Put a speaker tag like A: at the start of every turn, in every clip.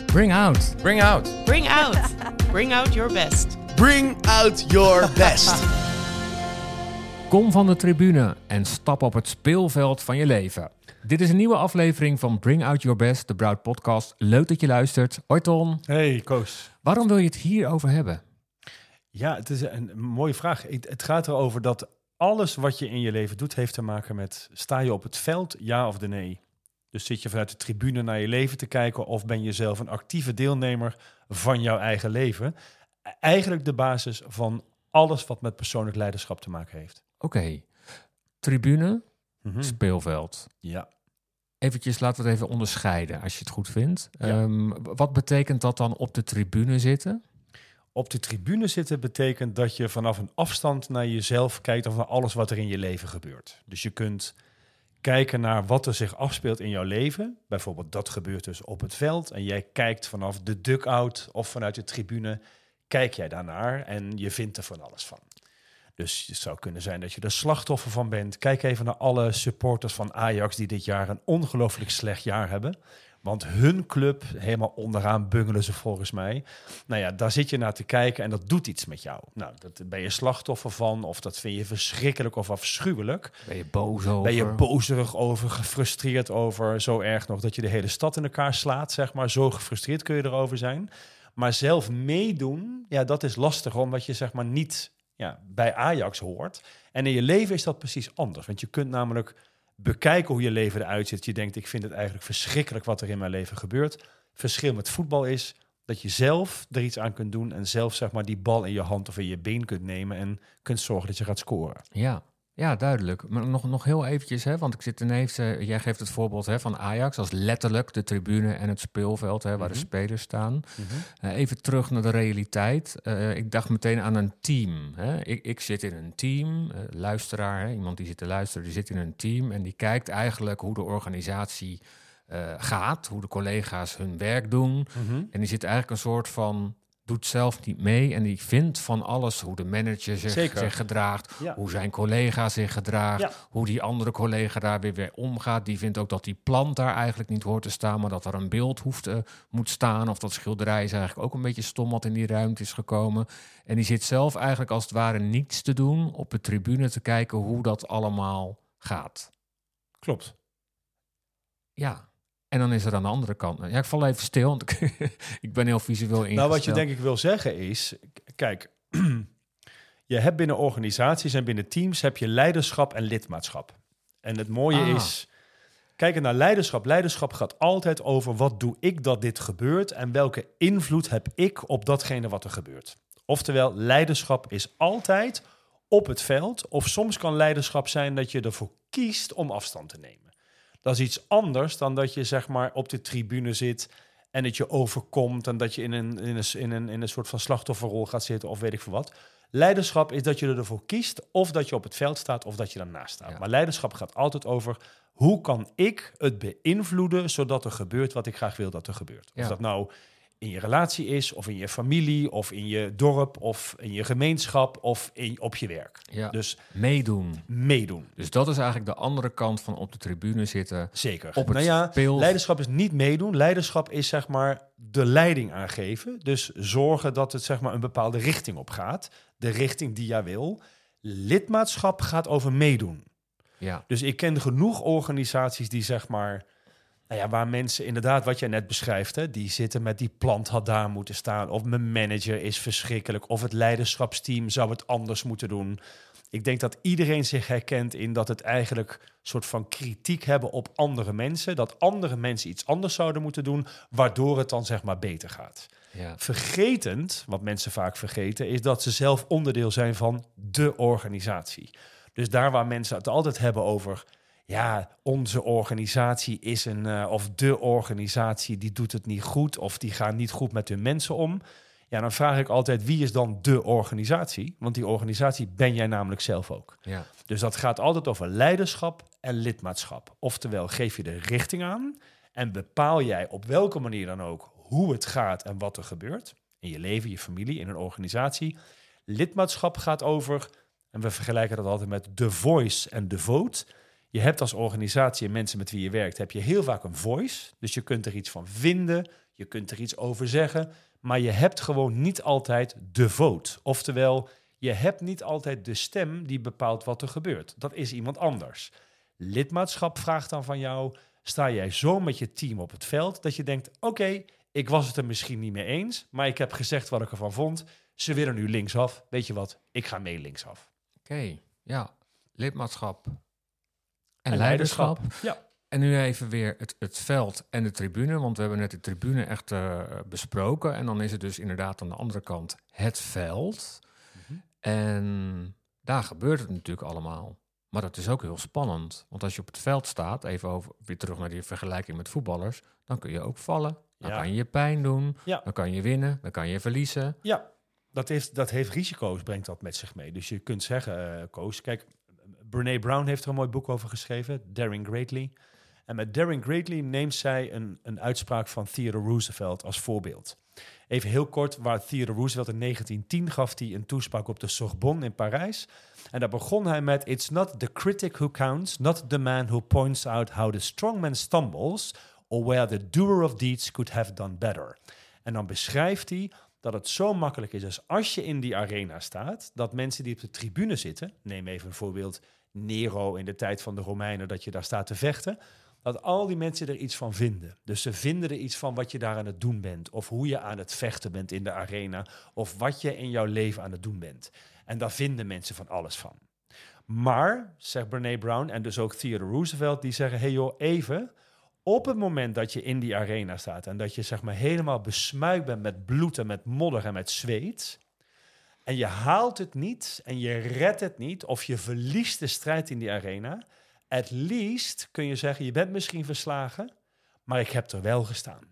A: Bring out.
B: Bring out.
C: Bring out. Bring out your best.
B: Bring out your best.
A: Kom van de tribune en stap op het speelveld van je leven. Dit is een nieuwe aflevering van Bring Out Your Best, de Broud podcast. Leuk dat je luistert. Hoi Ton.
D: Hey Koos.
A: Waarom wil je het hierover hebben?
D: Ja, het is een mooie vraag. Het gaat erover dat alles wat je in je leven doet, heeft te maken met: sta je op het veld, ja of de nee? Dus zit je vanuit de tribune naar je leven te kijken, of ben je zelf een actieve deelnemer van jouw eigen leven? Eigenlijk de basis van alles wat met persoonlijk leiderschap te maken heeft.
A: Oké. Tribune, speelveld.
D: Ja.
A: Eventjes, laten we het even onderscheiden, als je het goed vindt.
D: Ja.
A: Wat betekent dat dan op de tribune zitten?
D: Op de tribune zitten betekent dat je vanaf een afstand naar jezelf kijkt of naar alles wat er in je leven gebeurt. Dus je kunt kijken naar wat er zich afspeelt in jouw leven. Bijvoorbeeld dat gebeurt dus op het veld en jij kijkt vanaf de dugout of vanuit de tribune, kijk jij daarnaar en je vindt er van alles van. Dus het zou kunnen zijn dat je er slachtoffer van bent. Kijk even naar alle supporters van Ajax die dit jaar een ongelooflijk slecht jaar hebben. Want hun club, helemaal onderaan bungelen ze volgens mij. Nou ja, daar zit je naar te kijken en dat doet iets met jou. Nou, dat ben je slachtoffer van, of dat vind je verschrikkelijk of afschuwelijk.
A: Ben je boos over?
D: Ben je bozerig over, gefrustreerd over. Zo erg nog dat je de hele stad in elkaar slaat, zeg maar. Zo gefrustreerd kun je erover zijn. Maar zelf meedoen, ja, dat is lastig, omdat je zeg maar niet bij Ajax hoort. En in je leven is dat precies anders. Want je kunt namelijk bekijken hoe je leven eruit ziet. Je denkt, ik vind het eigenlijk verschrikkelijk wat er in mijn leven gebeurt. Verschil met voetbal is dat je zelf er iets aan kunt doen en zelf zeg maar die bal in je hand of in je been kunt nemen en kunt zorgen dat je gaat scoren.
A: Ja, duidelijk. Maar nog heel eventjes, hè, want ik zit ineens, jij geeft het voorbeeld van Ajax als letterlijk de tribune en het speelveld, waar de spelers staan. Even terug naar de realiteit. Ik dacht meteen aan een team. Hè. Ik zit in een team, luisteraar, iemand die zit te luisteren, die zit in een team en die kijkt eigenlijk hoe de organisatie gaat, hoe de collega's hun werk doen. En die zit eigenlijk een soort van, doet zelf niet mee en die vindt van alles, hoe de manager zich gedraagt, hoe zijn collega zich gedraagt, hoe die andere collega daar weer omgaat. Die vindt ook dat die plant daar eigenlijk niet hoort te staan, maar dat er een beeld moet staan, of dat schilderij is eigenlijk ook een beetje stom wat in die ruimte is gekomen. En die zit zelf eigenlijk als het ware niets te doen, op de tribune te kijken hoe dat allemaal gaat.
D: Klopt.
A: Ja. En dan is er aan de andere kant... Ja, ik val even stil, want ik ben heel visueel ingesteld.
D: Nou, wat je denk ik wil zeggen is, kijk, je hebt binnen organisaties en binnen teams heb je leiderschap en lidmaatschap. En het mooie is, kijken naar leiderschap. Leiderschap gaat altijd over wat doe ik dat dit gebeurt en welke invloed heb ik op datgene wat er gebeurt. Oftewel, leiderschap is altijd op het veld, of soms kan leiderschap zijn dat je ervoor kiest om afstand te nemen. Dat is iets anders dan dat je zeg maar op de tribune zit en het je overkomt en dat je in een soort van slachtofferrol gaat zitten of weet ik veel wat. Leiderschap is dat je ervoor kiest of dat je op het veld staat of dat je daarnaast staat. Ja. Maar leiderschap gaat altijd over hoe kan ik het beïnvloeden zodat er gebeurt wat ik graag wil dat er gebeurt. Of dat nou in je relatie is, of in je familie, of in je dorp, of in je gemeenschap, of op je werk.
A: Ja.
D: Dus
A: meedoen. Dus dat is eigenlijk de andere kant van op de tribune zitten.
D: Zeker.
A: Op het
D: leiderschap is niet meedoen. Leiderschap is zeg maar de leiding aangeven. Dus zorgen dat het zeg maar een bepaalde richting op gaat. De richting die jij wil. Lidmaatschap gaat over meedoen.
A: Ja.
D: Dus ik ken genoeg organisaties die zeg maar, waar mensen inderdaad, wat jij net beschrijft, hè, die zitten met die plant had daar moeten staan. Of mijn manager is verschrikkelijk. Of het leiderschapsteam zou het anders moeten doen. Ik denk dat iedereen zich herkent in dat het eigenlijk een soort van kritiek hebben op andere mensen. Dat andere mensen iets anders zouden moeten doen, waardoor het dan zeg maar beter gaat.
A: Ja.
D: Vergetend, wat mensen vaak vergeten, is dat ze zelf onderdeel zijn van de organisatie. Dus daar waar mensen het altijd hebben over, onze organisatie is of de organisatie die doet het niet goed, of die gaan niet goed met hun mensen om. Ja, dan vraag ik altijd, wie is dan de organisatie? Want die organisatie ben jij namelijk zelf ook.
A: Ja.
D: Dus dat gaat altijd over leiderschap en lidmaatschap. Oftewel, geef je de richting aan en bepaal jij op welke manier dan ook hoe het gaat en wat er gebeurt. In je leven, je familie, in een organisatie. Lidmaatschap gaat over, en we vergelijken dat altijd met the voice en the vote. Je hebt als organisatie en mensen met wie je werkt, heb je heel vaak een voice. Dus je kunt er iets van vinden. Je kunt er iets over zeggen, maar je hebt gewoon niet altijd de vote. Oftewel, je hebt niet altijd de stem die bepaalt wat er gebeurt. Dat is iemand anders. Lidmaatschap vraagt dan van jou, sta jij zo met je team op het veld dat je denkt, oké, ik was het er misschien niet mee eens, maar ik heb gezegd wat ik ervan vond. Ze willen nu linksaf. Weet je wat? Ik ga mee linksaf.
A: Oké, ja. Lidmaatschap en leiderschap.
D: Ja.
A: En nu even weer het veld en de tribune, want we hebben net de tribune echt besproken. En dan is het dus inderdaad aan de andere kant het veld. En daar gebeurt het natuurlijk allemaal. Maar dat is ook heel spannend. Want als je op het veld staat, weer terug naar die vergelijking met voetballers, dan kun je ook vallen. Dan kan je pijn doen.
D: Ja.
A: Dan kan je winnen. Dan kan je verliezen.
D: Ja, dat heeft risico's, brengt dat met zich mee. Dus je kunt zeggen, Koos, kijk, Brené Brown heeft er een mooi boek over geschreven, Daring Greatly. En met Daring Greatly neemt zij een uitspraak van Theodore Roosevelt als voorbeeld. Even heel kort, waar Theodore Roosevelt in 1910 gaf hij een toespraak op de Sorbonne in Parijs. En daar begon hij met, "It's not the critic who counts, not the man who points out how the strong man stumbles, or where the doer of deeds could have done better." En dan beschrijft hij dat het zo makkelijk is als je in die arena staat, dat mensen die op de tribune zitten, neem even een voorbeeld, Nero in de tijd van de Romeinen, dat je daar staat te vechten, dat al die mensen er iets van vinden. Dus ze vinden er iets van wat je daar aan het doen bent, of hoe je aan het vechten bent in de arena, of wat je in jouw leven aan het doen bent. En daar vinden mensen van alles van. Maar, zegt Brené Brown en dus ook Theodore Roosevelt, die zeggen, hey joh, even, op het moment dat je in die arena staat en dat je zeg maar helemaal besmuikt bent met bloed en met modder en met zweet, en je haalt het niet en je redt het niet, of je verliest de strijd in die arena, at least kun je zeggen, je bent misschien verslagen, maar ik heb er wel gestaan.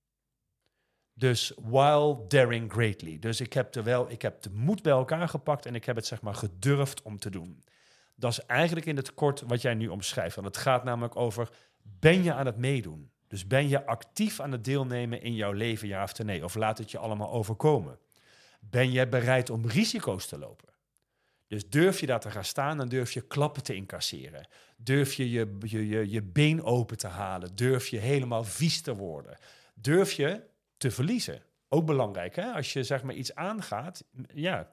D: Dus while daring greatly. Dus ik heb de moed bij elkaar gepakt en ik heb het zeg maar gedurfd om te doen. Dat is eigenlijk in het kort wat jij nu omschrijft. Want het gaat namelijk over, ben je aan het meedoen? Dus ben je actief aan het deelnemen in jouw leven, ja of nee? Of laat het je allemaal overkomen? Ben je bereid om risico's te lopen? Dus durf je daar te gaan staan en durf je klappen te incasseren. Durf je je been open te halen. Durf je helemaal vies te worden. Durf je te verliezen. Ook belangrijk, hè? Als je zeg maar iets aangaat, ja,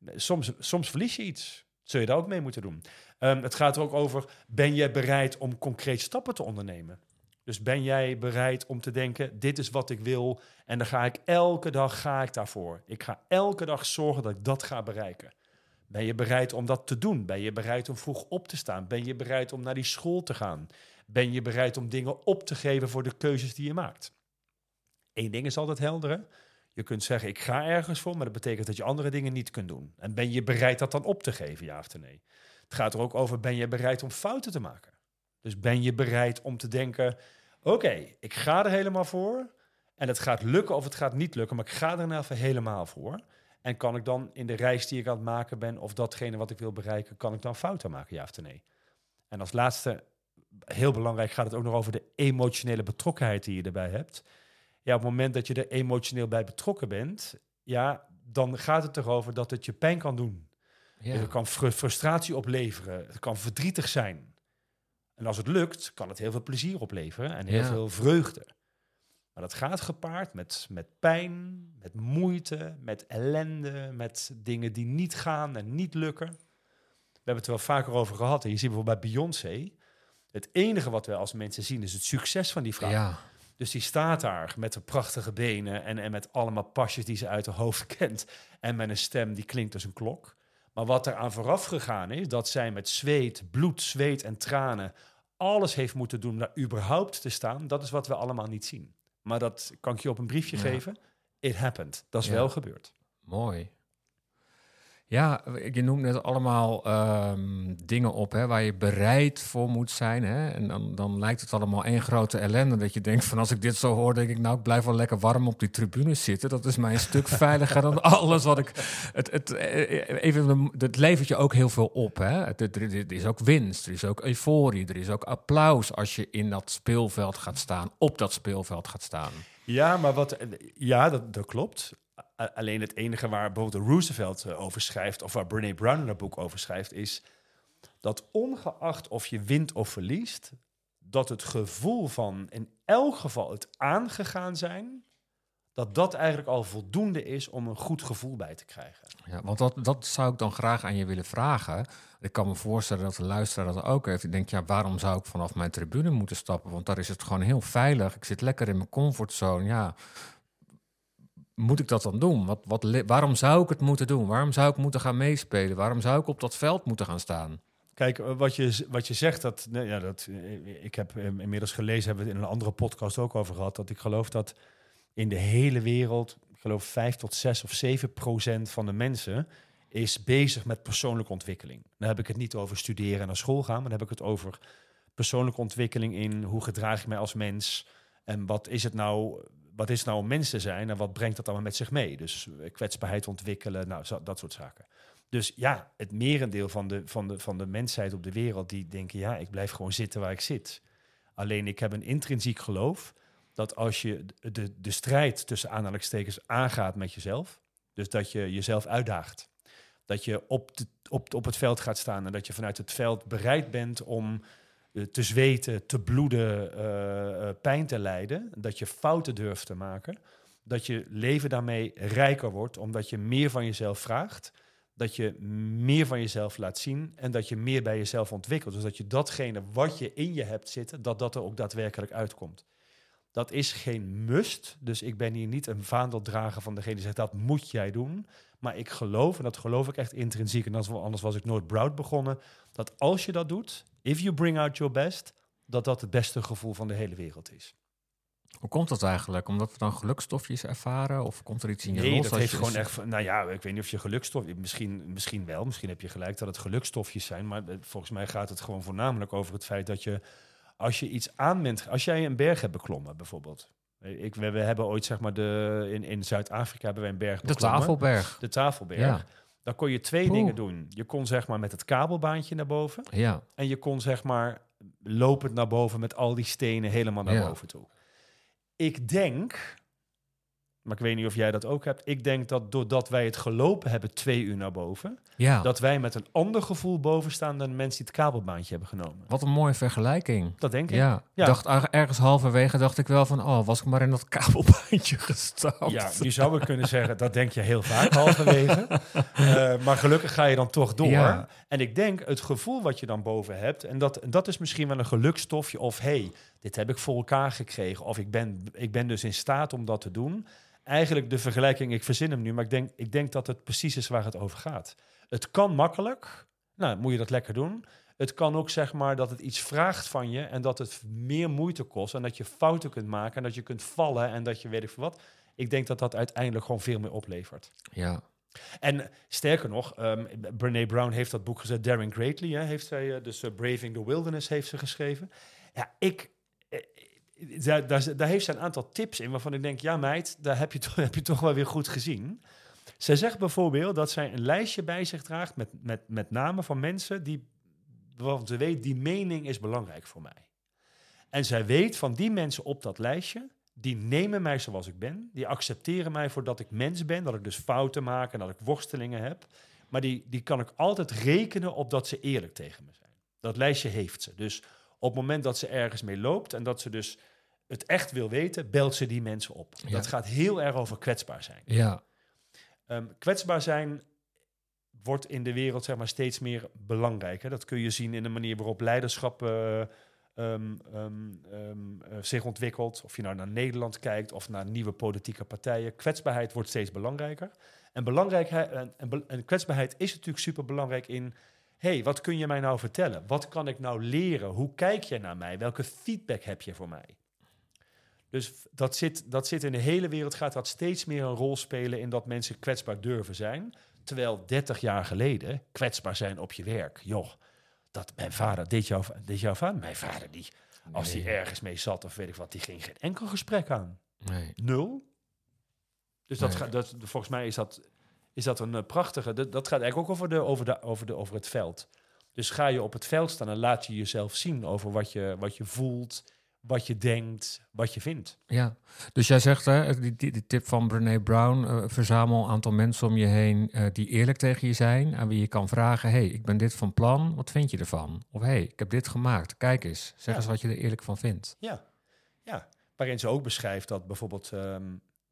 D: soms verlies je iets. Zul je daar ook mee moeten doen. Het gaat er ook over, ben je bereid om concreet stappen te ondernemen? Dus ben jij bereid om te denken, dit is wat ik wil en dan ga ik elke dag daarvoor. Ik ga elke dag zorgen dat ik dat ga bereiken. Ben je bereid om dat te doen? Ben je bereid om vroeg op te staan? Ben je bereid om naar die school te gaan? Ben je bereid om dingen op te geven voor de keuzes die je maakt? Eén ding is altijd helder, hè? Je kunt zeggen, ik ga ergens voor, maar dat betekent dat je andere dingen niet kunt doen. En ben je bereid dat dan op te geven, ja of nee? Het gaat er ook over, ben je bereid om fouten te maken? Dus ben je bereid om te denken, oké, ik ga er helemaal voor en het gaat lukken of het gaat niet lukken, maar ik ga er even helemaal voor. En kan ik dan in de reis die ik aan het maken ben, of datgene wat ik wil bereiken, kan ik dan fouten maken, ja of nee? En als laatste, heel belangrijk, gaat het ook nog over de emotionele betrokkenheid die je erbij hebt. Ja, op het moment dat je er emotioneel bij betrokken bent, ja, dan gaat het erover dat het je pijn kan doen. Ja. Het kan frustratie opleveren, het kan verdrietig zijn. En als het lukt, kan het heel veel plezier opleveren en heel veel vreugde. Maar dat gaat gepaard met pijn, met moeite, met ellende, met dingen die niet gaan en niet lukken. We hebben het er wel vaker over gehad. En je ziet bijvoorbeeld bij Beyoncé, het enige wat we als mensen zien is het succes van die vrouw. Ja. Dus die staat daar met de prachtige benen en met allemaal pasjes die ze uit haar hoofd kent. En met een stem die klinkt als een klok. Maar wat er aan vooraf gegaan is, dat zij met zweet, bloed, zweet en tranen alles heeft moeten doen om daar überhaupt te staan. Dat is wat we allemaal niet zien. Maar dat kan ik je op een briefje geven. It happened. Dat is wel gebeurd.
A: Mooi. Ja, je noemt net allemaal dingen op hè, waar je bereid voor moet zijn. Hè? En dan lijkt het allemaal één grote ellende. Dat je denkt van als ik dit zo hoor, denk ik nou, ik blijf wel lekker warm op die tribunes zitten. Dat is mij een stuk veiliger dan alles wat ik... Het levert je ook heel veel op. Hè? Er is ook winst, er is ook euforie, er is ook applaus als je in dat speelveld gaat staan, op dat speelveld gaat staan.
D: Ja, maar dat klopt. Alleen het enige waar bijvoorbeeld Roosevelt over schrijft, of waar Brené Brown in haar boek over schrijft, is dat ongeacht of je wint of verliest, dat het gevoel van in elk geval het aangegaan zijn dat eigenlijk al voldoende is om een goed gevoel bij te krijgen.
A: Ja, want dat zou ik dan graag aan je willen vragen. Ik kan me voorstellen dat de luisteraar dat ook heeft. Ik denk, ja, waarom zou ik vanaf mijn tribune moeten stappen? Want daar is het gewoon heel veilig. Ik zit lekker in mijn comfortzone. Ja, moet ik dat dan doen? Waarom zou ik het moeten doen? Waarom zou ik moeten gaan meespelen? Waarom zou ik op dat veld moeten gaan staan?
D: Kijk, wat je zegt, ik heb inmiddels gelezen, hebben we het in een andere podcast ook over gehad, dat ik geloof dat in de hele wereld, ik geloof 5 tot 6 of 7% van de mensen is bezig met persoonlijke ontwikkeling. Dan heb ik het niet over studeren en naar school gaan, maar dan heb ik het over persoonlijke ontwikkeling in hoe gedraag ik mij als mens en wat is het nou om mens te zijn en wat brengt dat allemaal met zich mee? Dus kwetsbaarheid ontwikkelen, nou, dat soort zaken. Dus ja, het merendeel van de mensheid op de wereld die denken, ja, ik blijf gewoon zitten waar ik zit. Alleen ik heb een intrinsiek geloof dat als je de strijd tussen aanhalingstekens aangaat met jezelf, dus dat je jezelf uitdaagt, dat je op het veld gaat staan en dat je vanuit het veld bereid bent om te zweten, te bloeden, pijn te lijden, dat je fouten durft te maken, dat je leven daarmee rijker wordt, omdat je meer van jezelf vraagt, dat je meer van jezelf laat zien en dat je meer bij jezelf ontwikkelt. Dus dat je datgene wat je in je hebt zitten, dat er ook daadwerkelijk uitkomt. Dat is geen must, dus ik ben hier niet een vaandeldrager van degene die zegt, dat moet jij doen. Maar ik geloof, en dat geloof ik echt intrinsiek, en anders was ik nooit Proud begonnen, dat als je dat doet, if you bring out your best, dat het beste gevoel van de hele wereld is.
A: Hoe komt dat eigenlijk? Omdat we dan gelukstofjes ervaren? Of komt er iets in je los?
D: Nee, dat heeft gewoon echt... Nou ja, ik weet niet of je gelukstofjes... Misschien wel, misschien heb je gelijk dat het gelukstofjes zijn. Maar volgens mij gaat het gewoon voornamelijk over het feit dat je... Als je iets aan bent... Als jij een berg hebt beklommen, bijvoorbeeld. We hebben ooit, zeg maar, in Zuid-Afrika hebben wij een berg beklommen. De Tafelberg. Ja. Dan kon je 2 dingen doen. Je kon, zeg maar, met het kabelbaantje naar boven.
A: Ja.
D: En je kon, zeg maar, lopend naar boven met al die stenen helemaal naar boven toe. Ik denk, maar ik weet niet of jij dat ook hebt, ik denk dat doordat wij het gelopen hebben 2 uur naar boven, dat wij met een ander gevoel boven staan dan de mensen die het kabelbaantje hebben genomen.
A: Wat een mooie vergelijking.
D: Dat denk ik.
A: Ja. Dacht, ergens halverwege dacht ik wel van, was ik maar in dat kabelbaantje gestapt.
D: Ja, nu zou ik kunnen zeggen, dat denk je heel vaak halverwege. Maar gelukkig ga je dan toch door. Ja. En ik denk, het gevoel wat je dan boven hebt, en dat is misschien wel een gelukstofje, of hey, dit heb ik voor elkaar gekregen, of ik ben dus in staat om dat te doen. Eigenlijk de vergelijking, ik verzin hem nu, maar ik denk dat het precies is waar het over gaat. Het kan makkelijk, nou, moet je dat lekker doen. Het kan ook, zeg maar, dat het iets vraagt van je en dat het meer moeite kost en dat je fouten kunt maken en dat je kunt vallen en dat je weet ik veel wat. Ik denk dat dat uiteindelijk gewoon veel meer oplevert.
A: Ja.
D: En sterker nog, Brené Brown heeft dat boek gezet, Daring Greatly, heeft zij, dus Braving the Wilderness heeft ze geschreven. Ja, daar heeft ze een aantal tips in waarvan ik denk, ja meid, daar heb je toch wel weer goed gezien. Zij zegt bijvoorbeeld dat zij een lijstje bij zich draagt met namen van mensen waarvan ze weet, die mening is belangrijk voor mij. En zij weet van die mensen op dat lijstje, die nemen mij zoals ik ben, die accepteren mij voordat ik mens ben, dat ik dus fouten maak en dat ik worstelingen heb. Maar die kan ik altijd rekenen op dat ze eerlijk tegen me zijn. Dat lijstje heeft ze. Dus op het moment dat ze ergens mee loopt en dat ze dus het echt wil weten, belt ze die mensen op. Ja. Dat gaat heel erg over kwetsbaar zijn.
A: Ja.
D: Kwetsbaar zijn wordt in de wereld, zeg maar, steeds meer belangrijk. Hè? Dat kun je zien in de manier waarop leiderschap zich ontwikkelt. Of je nou naar Nederland kijkt of naar nieuwe politieke partijen. Kwetsbaarheid wordt steeds belangrijker. En kwetsbaarheid is natuurlijk superbelangrijk in... Hey, wat kun je mij nou vertellen? Wat kan ik nou leren? Hoe kijk je naar mij? Welke feedback heb je voor mij? Dus dat zit in de hele wereld, gaat dat steeds meer een rol spelen in dat mensen kwetsbaar durven zijn. Terwijl 30 jaar geleden kwetsbaar zijn op je werk. Joh, dat mijn vader, deed jouw vader? Mijn vader, als hij ergens mee zat of weet ik wat, die ging geen enkel gesprek aan.
A: Nee.
D: 0. Dus volgens mij is dat een prachtige... Dat gaat eigenlijk ook over het veld. Dus ga je op het veld staan en laat je jezelf zien over wat je voelt, wat je denkt, wat je vindt.
A: Ja, dus jij zegt, die tip van Brené Brown, verzamel een aantal mensen om je heen die eerlijk tegen je zijn, aan wie je kan vragen, hey, ik ben dit van plan, wat vind je ervan? Of hey, ik heb dit gemaakt, kijk eens, zeg eens wat je er eerlijk van vindt.
D: Ja, waarin ze ook beschrijft dat bijvoorbeeld...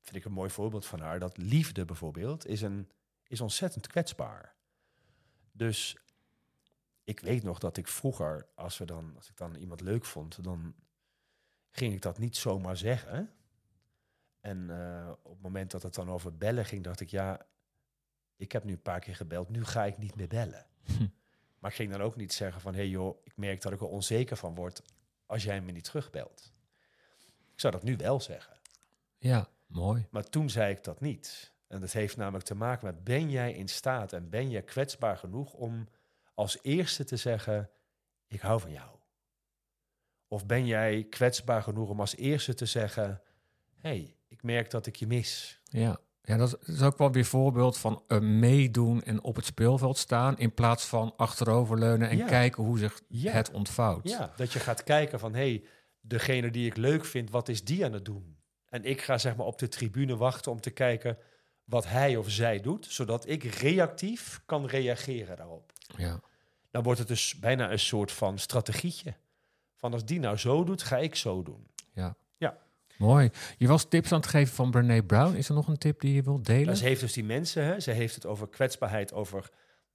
D: vind ik een mooi voorbeeld van haar, dat liefde bijvoorbeeld is ontzettend kwetsbaar. Dus ik weet nog dat ik vroeger, als ik dan iemand leuk vond, dan ging ik dat niet zomaar zeggen. En op het moment dat het dan over bellen ging, dacht ik, ik heb nu een paar keer gebeld, nu ga ik niet meer bellen. Maar ik ging dan ook niet zeggen van, hey joh, ik merk dat ik er onzeker van word als jij me niet terugbelt. Ik zou dat nu wel zeggen.
A: Ja, mooi.
D: Maar toen zei ik dat niet. En dat heeft namelijk te maken met, ben jij in staat en ben jij kwetsbaar genoeg om als eerste te zeggen, ik hou van jou? Of ben jij kwetsbaar genoeg om als eerste te zeggen, hey, ik merk dat ik je mis?
A: Ja, dat is ook wel weer voorbeeld van meedoen en op het speelveld staan in plaats van achteroverleunen en kijken hoe zich het ontvouwt.
D: Ja, dat je gaat kijken van, hey, degene die ik leuk vind, wat is die aan het doen? En ik ga zeg maar op de tribune wachten om te kijken wat hij of zij doet, zodat ik reactief kan reageren daarop.
A: Ja.
D: Dan wordt het dus bijna een soort van strategietje. Van als die nou zo doet, ga ik zo doen.
A: Ja.
D: Ja.
A: Mooi. Je was tips aan het geven van Brené Brown. Is er nog een tip die je wilt delen?
D: Ze heeft dus die mensen, hè, ze heeft het over kwetsbaarheid, over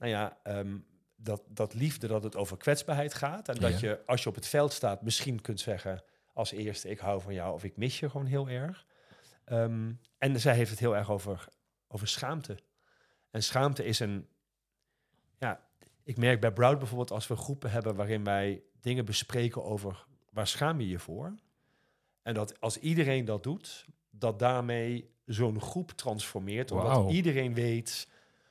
D: dat liefde, dat het over kwetsbaarheid gaat. En dat je, als je op het veld staat, misschien kunt zeggen als eerste, ik hou van jou of ik mis je gewoon heel erg. En zij heeft het heel erg over schaamte. En schaamte is ik merk bij Brown bijvoorbeeld, als we groepen hebben waarin wij dingen bespreken over waar schaam je je voor. En dat als iedereen dat doet, dat daarmee zo'n groep transformeert. Omdat iedereen weet,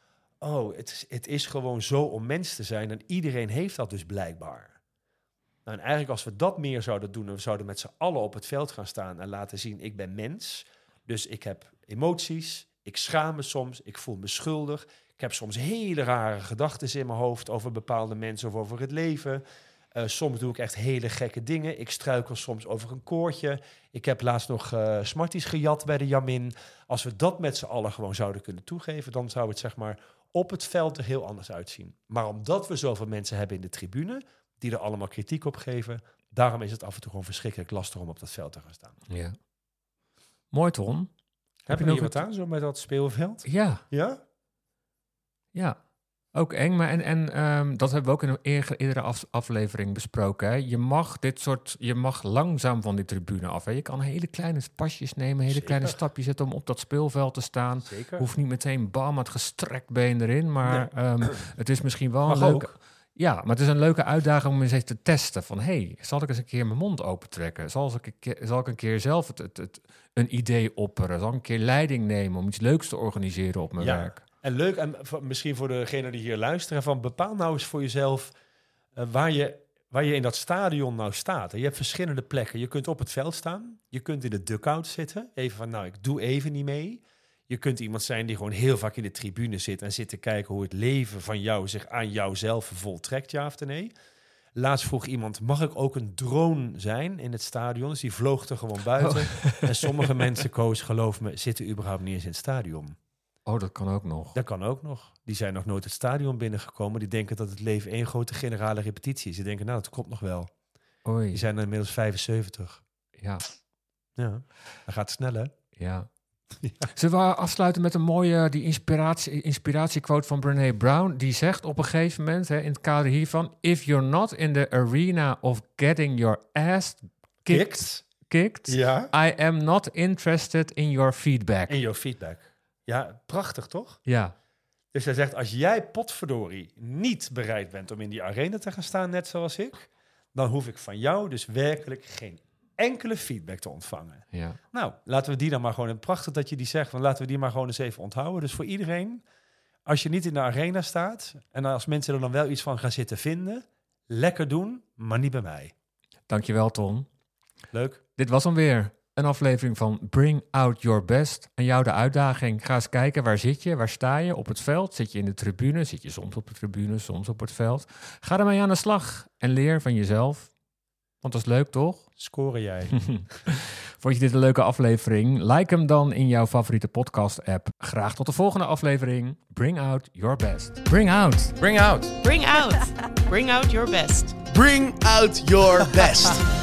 D: het is gewoon zo om mens te zijn. En iedereen heeft dat dus blijkbaar. Nou, en eigenlijk als we dat meer zouden doen, en we zouden met z'n allen op het veld gaan staan en laten zien, ik ben mens. Dus ik heb emoties, ik schaam me soms, ik voel me schuldig. Ik heb soms hele rare gedachten in mijn hoofd over bepaalde mensen of over het leven. Soms doe ik echt hele gekke dingen. Ik struikel soms over een koordje. Ik heb laatst nog Smarties gejat bij de Jamin. Als we dat met z'n allen gewoon zouden kunnen toegeven, dan zou het zeg maar op het veld er heel anders uitzien. Maar omdat we zoveel mensen hebben in de tribune, die er allemaal kritiek op geven, daarom is het af en toe gewoon verschrikkelijk lastig om op dat veld te gaan staan.
A: Ja. Mooi, Ton.
D: Heb je nog wat aan zo met dat speelveld?
A: Ja.
D: Ja?
A: Ja. Ook eng, maar dat hebben we ook in een eerdere aflevering besproken. Hè. Je mag langzaam van die tribune af. Hè. Je kan hele kleine pasjes nemen, hele kleine stapjes zetten om op dat speelveld te staan.
D: Zeker.
A: Hoeft niet meteen bam, het gestrekt been erin, maar het is misschien wel
D: Mag
A: een leuke...
D: ook.
A: Ja, maar het is een leuke uitdaging om eens even te testen van, zal ik eens een keer mijn mond opentrekken? Zal ik een keer zelf een idee opperen? Zal ik een keer leiding nemen om iets leuks te organiseren op mijn werk?
D: En leuk, en misschien voor degenen die hier luisteren, van bepaal nou eens voor jezelf waar je in dat stadion nou staat. Je hebt verschillende plekken. Je kunt op het veld staan. Je kunt in de dugout zitten. Even van, ik doe even niet mee. Je kunt iemand zijn die gewoon heel vaak in de tribune zit en zit te kijken hoe het leven van jou zich aan jouzelf voltrekt, ja of nee. Laatst vroeg iemand, mag ik ook een drone zijn in het stadion? Dus die vloog er gewoon buiten. En sommige mensen, Koos, geloof me, zitten überhaupt niet eens in het stadion.
A: Oh, dat kan ook nog.
D: Dat kan ook nog. Die zijn nog nooit het stadion binnengekomen. Die denken dat het leven één grote generale repetitie is. Die denken, dat komt nog wel.
A: Oei.
D: Die zijn inmiddels 75.
A: Ja.
D: Ja, dan gaat het snel, hè?
A: Ja. Zullen we afsluiten met een mooie inspiratiequote van Brené Brown? Die zegt op een gegeven moment, in het kader hiervan, if you're not in the arena of getting your ass kicked, I am not interested in your feedback.
D: In your feedback. Ja, prachtig toch?
A: Ja.
D: Dus hij zegt, als jij potverdorie niet bereid bent om in die arena te gaan staan, net zoals ik, dan hoef ik van jou dus werkelijk geen enkele feedback te ontvangen.
A: Ja.
D: Nou, laten we die dan maar gewoon, en prachtig dat je die zegt, want laten we die maar gewoon eens even onthouden. Dus voor iedereen, als je niet in de arena staat, en als mensen er dan wel iets van gaan zitten vinden, lekker doen, maar niet bij mij.
A: Dankjewel, Ton.
D: Leuk.
A: Dit was hem weer. Een aflevering van Bring Out Your Best. Aan jou de uitdaging. Ga eens kijken, waar zit je? Waar sta je? Op het veld? Zit je in de tribune? Zit je soms op de tribune, soms op het veld? Ga ermee aan de slag en leer van jezelf. Want dat is leuk, toch?
D: Scoren jij.
A: Vond je dit een leuke aflevering? Like hem dan in jouw favoriete podcast-app. Graag tot de volgende aflevering. Bring Out Your Best. Bring out.
B: Bring out.
C: Bring out. Bring out your best.
B: Bring out your best.